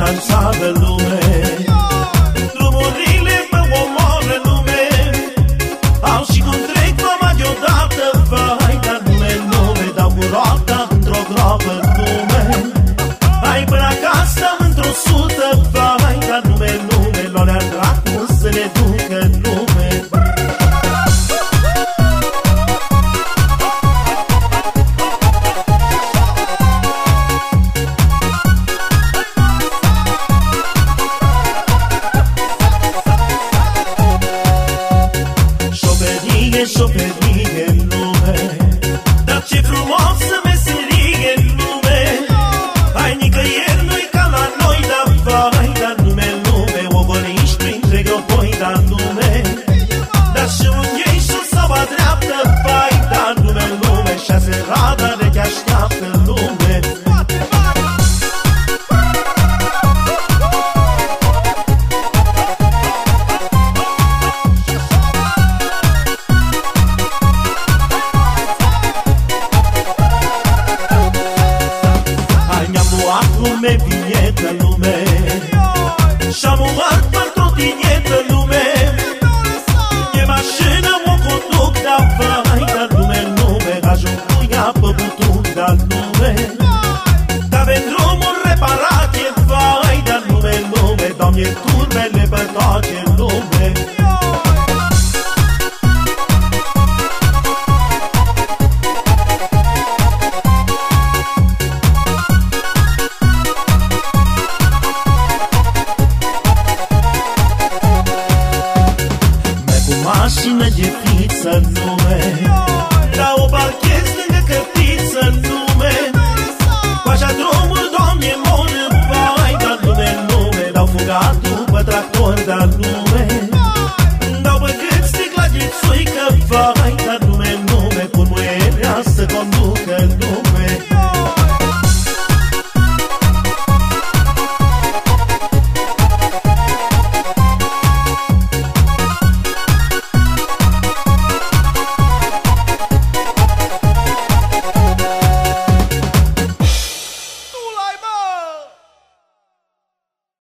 șansa de lume. Drumurile mă omoară lume, au și cum trec numai deodată. Vai, dar nume, dau cu roata într-o groapă lume. Hai până acasă într-o sută. Vai, dar nume, loalea dracu să ne ducă lume. Șoferie în lume, dar ce frumoasă meserie în lume. Hai, nicăieri nu-i ca la noi, dar vai, dar lume, ogoliști printre gropoi, dar lume. Dar și un ei sus sau a dreaptă, vai, dar lume, șase radare te așteaptă lume. Lume, vinietă lume, și-am luat pe trotinetă lume. E mașină, o conduc, dar vai, dar lume, ajung cu ea pe butuc, dar lume. Dar pe drumul reparat e vai, dar lume, Doamne, turmele pe toate lume. Mașină de fiță în lume, la o parchez lângă căpiță în lume. Cu așa drumul, Doamne, moră, vai, dar lume, dau fugat după tractor, dar lume. Dau pe cât sticla de țuică, vai,